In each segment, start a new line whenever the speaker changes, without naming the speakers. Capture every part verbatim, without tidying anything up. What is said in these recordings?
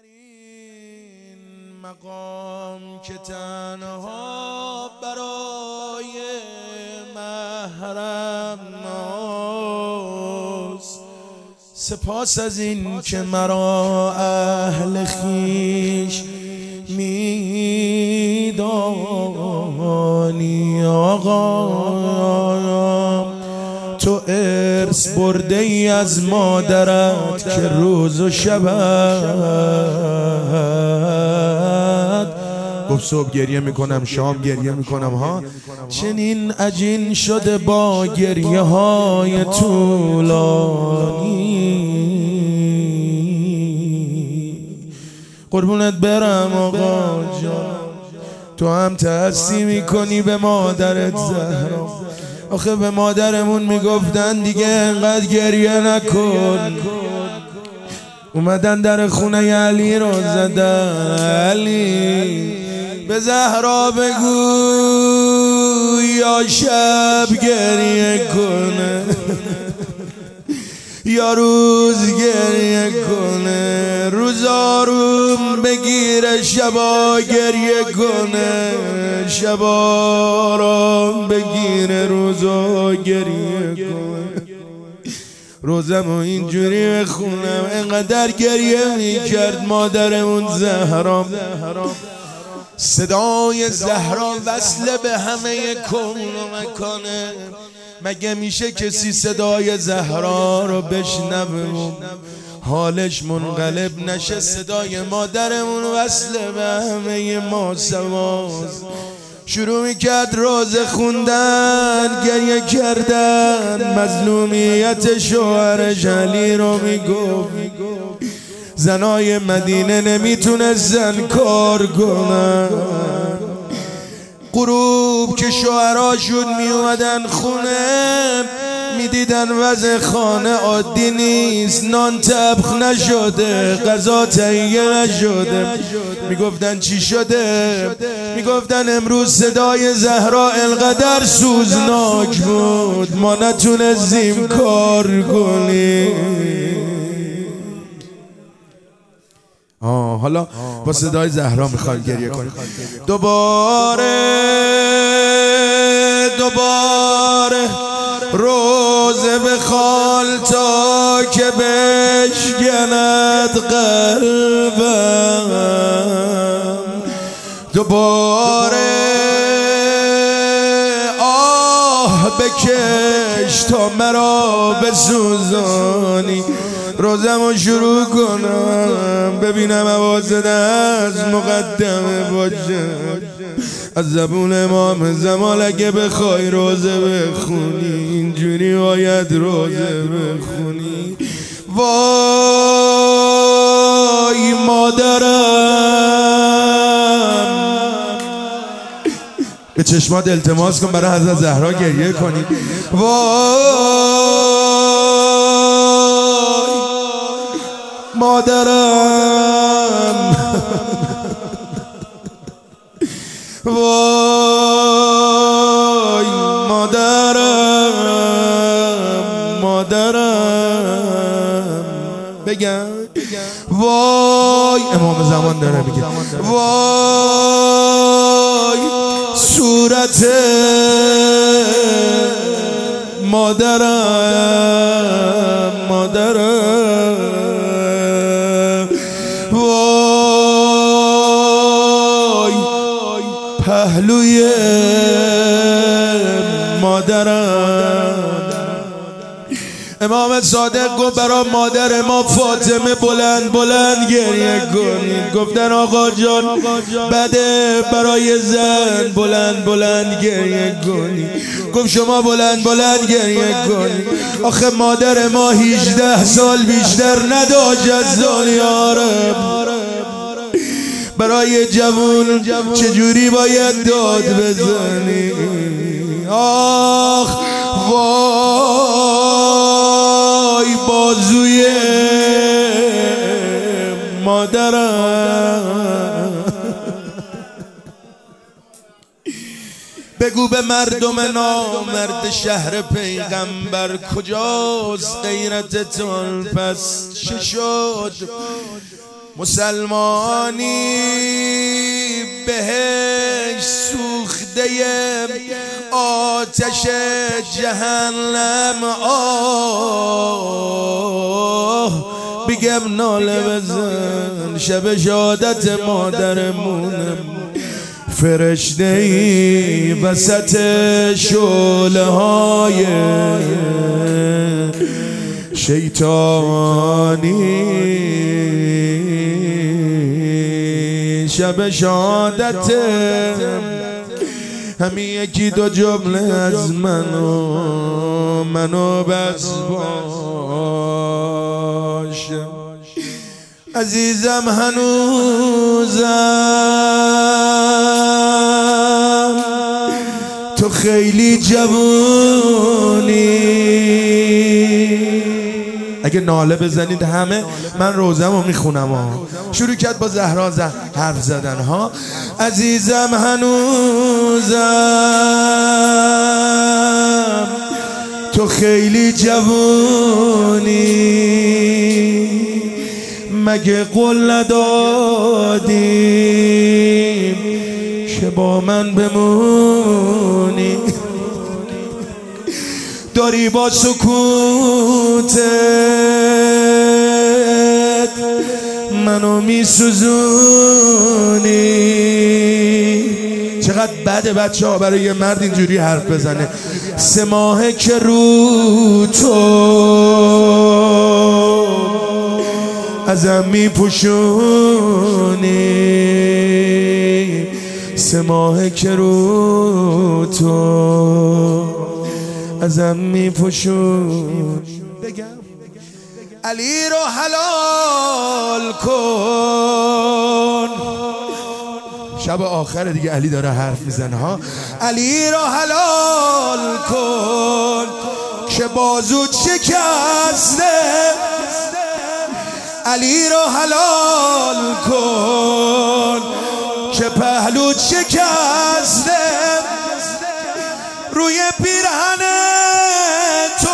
در این مقام که تنها برای محرم است، سپاس از این که مرا اهل خویش میدانی. آقا تو ارث برده ای از مادرت که روز و شبت گفت صبح گریه میکنم شام گریه میکنم ها، چنین عجین شده با گریه های طولانی. قربونت برم آقا جان، تو هم تأسی میکنی به مادرت زهرا. آخه به مادرمون میگفتن دیگه انقدر گریه نکن، اومدن در خونه علی رو زدن. علی به زهرا بگو یا شب گریه کنه یا روز گریه کنه، روز آروم بگیره شبا گریه کنه، شبا آرام بگیره روزا گریه کنه. روزمو اینجوری بخونم انقدر گریه میکرد مادرمون زهرا. صدای زهرا وصل به همه کون و مکانه. مگه میشه کسی صدای زهرا رو بشنوه حالش منقلب نشه؟ صدای مادرمون وصل به همه ما سواست. شروع میکرد روزه خوندن، گریه کردن، مظلومیت شوهرش علی رو میگفت. زنای مدینه نمیتونستن کار کنن. غروب که شوهراشون میومدن خونه میدیدن وضع خانه عادی نیست، نان طبخ نشده، غذا تهیه نشده. میگفتن چی شده؟ میگفتن امروز صدای زهرا انقدر سوزناک بود ما نتونستیم کار کنیم. آه حالا با صدای زهرا میخوایم گریه کنیم. دوباره دوباره روزه بخوال تا که بشکند قلبم. دوباره آه بکش تا مرا بسوزانی. روزمو شروع کنم ببینم حواست از مقدمه باشه. از زبون امام زمان اگه بخوای روزه بخونی اینجوری باید روزه بخونی. وای مادرم، به چشمات التماس کن برای حضرت زهرا گریه کنی. وای مادرم، وای مادرم، مادرم بگم وای امام زمان داره میگه وای صورت مادرم، مادرم وای پهلوی مادرم. امام صادق گفت برای مادر ما فاطمه بلند بلند گریه کنید. گفتن آقا جان بده برای زن بلند بلند گریه کنید. گفت شما بلند بلند گریه کنید. آخه مادر ما هجده سال بیشتر نداشت از دنیا رو. برای جوون چجوری باید داد بزنی؟ آخ وای بازوی مادرم. بگو به مردم نامرد شهر پیغمبر کجاست غیرتتون؟ پس چه شد؟ مسلمانی بهش سوخته آتش جهنم، آه بگم ناله بزن شب شهادت مادرمونم، فرشته‌ای وسط شعله های شیطانی، شب شهادت همین یکی دو جمله از منو منو بس باش عزیزم، هنوزم تو خیلی جوونی. اگه ناله بزنید همه من روزمو میخونم ها. شروع کرد با زهرا زه حرف زدن ها. عزیزم هنوزم تو خیلی جوونی، مگه قول ندادیم که با من بمونی؟ داری با سکوتت منو میسوزونی. چقدر بده بچه ها برای یه مرد اینجوری حرف بزنه. سه ماهه که رو تو ازم میپوشونی، سه ماهه که رو تو ازم میپوشون. بگم علی رو حلال کن، شب آخر دیگه علی داره حرف میزنه ها. علی رو حلال کن که بازوت شکسته، علی رو حلال کن که پهلوت شکسته، روی پیرهن تو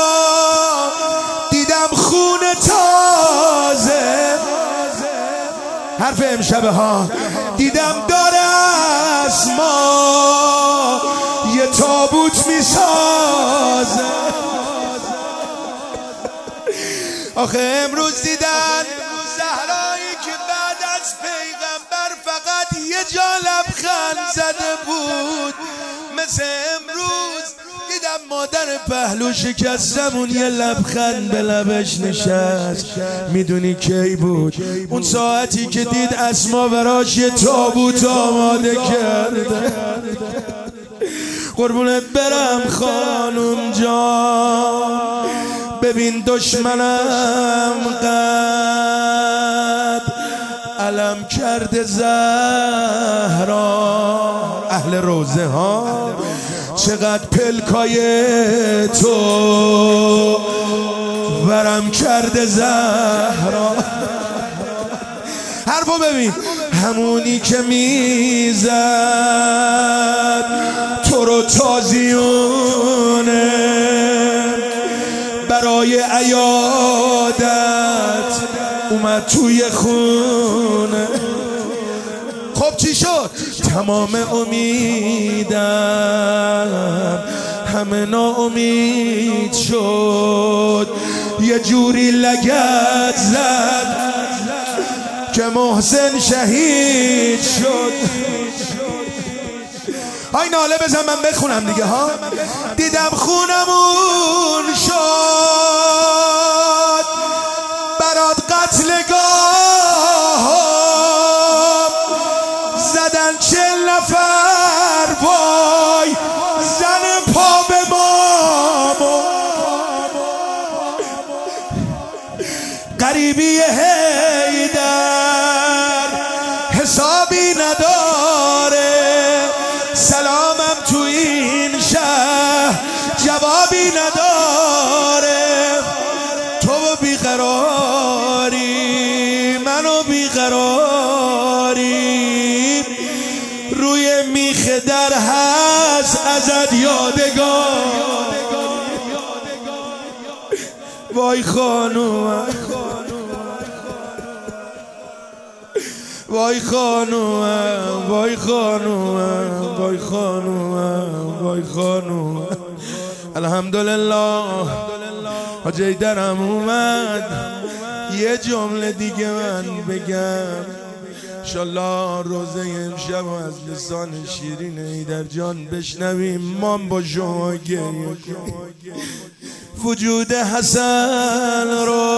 دیدم خون تازه. حرف امشبه ها. دیدم داره از ما یه تابوت میسازه. آخه امروز دیدن زهرایی که بعد از پیغمبر فقط یه جا لبخند زده بود، مثل امروز دیدم مادر پهلو شکستمون یه لبخند به لبش نشست. میدونی کی بود؟ اون ساعتی که دید اسما براش یه تابوت آماده کرده. قربونت برم خانم جان، ببین دشمنم قد علم کرده زهرا، اهل روزه ها چقدر پلکای تو ورم کرده زهرا. حرفو ببین، همونی که میزد تو رو تازیونه برای عیادت اومد توی خونه. خب چی شد؟ تمام امیدم همه ناامید شد، یه جوری لگد زد که محسن شهید شد. های ناله بزن من بخونم دیگه ها. دیدم خونمون شد برات قتلگاه، زدن چل نفر وای زن پا به مامو. غریبی حیدر حسابی نداره، سلامم تو این شهر جوابی نداره. تو بیقراری منو بیقراری، روی میخ در هست ازت یادگار. وای خانوم وای خانومم وای خانومم وای خانومم وای خانومم. الحمدلله حاجی درم اومد. یه جمله دیگه من بگم انشالله روزه امشب و از لسان شیرین ایدر جان بشنویم. ما با شما گریه کنیم. وجود حسن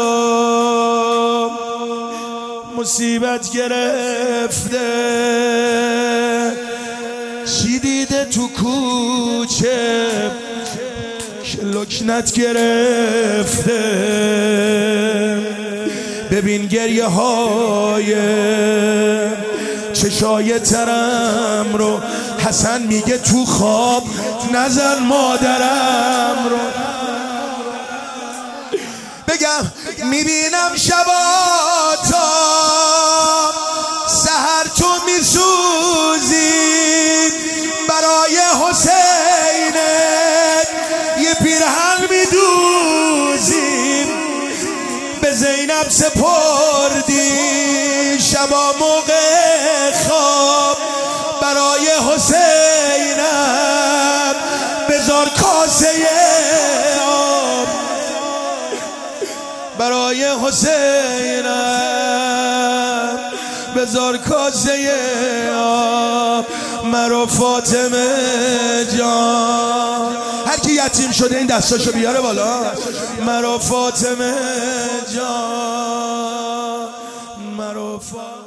رو مصیبت گرفته، چی دیده تو کوچه که لکنت گرفته. ببین گریه های چشای ترم رو، حسن میگه تو خواب نزن مادرم رو. بگم میبینم شبا تا سحر تو میسوزی برای حسینت، یه پیرهن میدوزی به زینب سپردی شبا موقع خواب برای حسینم. بذار کاسه آب برای حسینم، بذار کاسه آب مرا فاطمه جان. هر کی یتیم شده این دستاشو بیاره بالا. مرا فاطمه جان مرا فاطمه